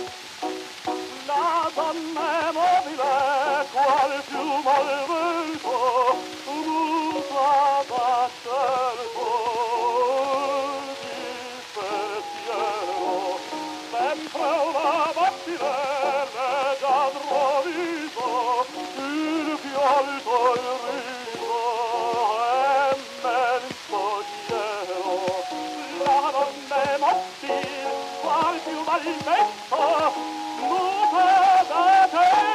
La donna è mobile, qual fiume al vento, muta da certo di pensiero. Sempre una mattina già troviso, il più alto il riso e menzognero. La donna è mobile, qual fiume al vento, muta da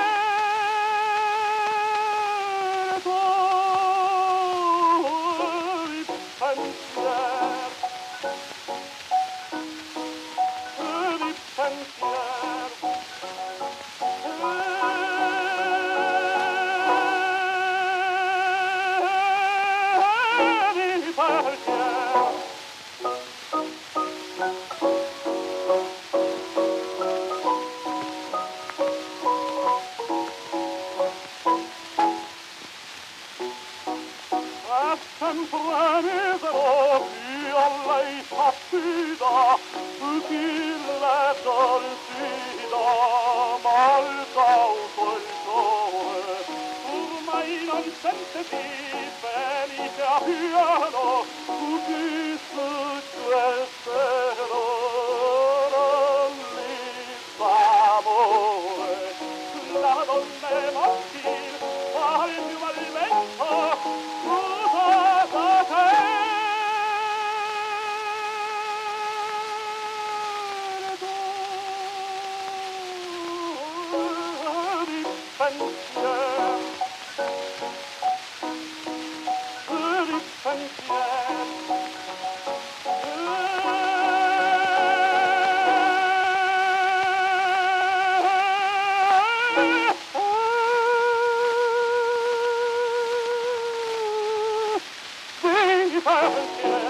certo di pensiero. Di pensiero. Di pensiero. È sempre misero chi a lei s'affida, chi le dolcida, mal cauto il sole. Ormai non sente di felice a pieno, chi sugge il cielo non li fa amore. La donna è maschile, fa il più al vento, muta da certo di pensiero. Di pensiero. Di pensiero.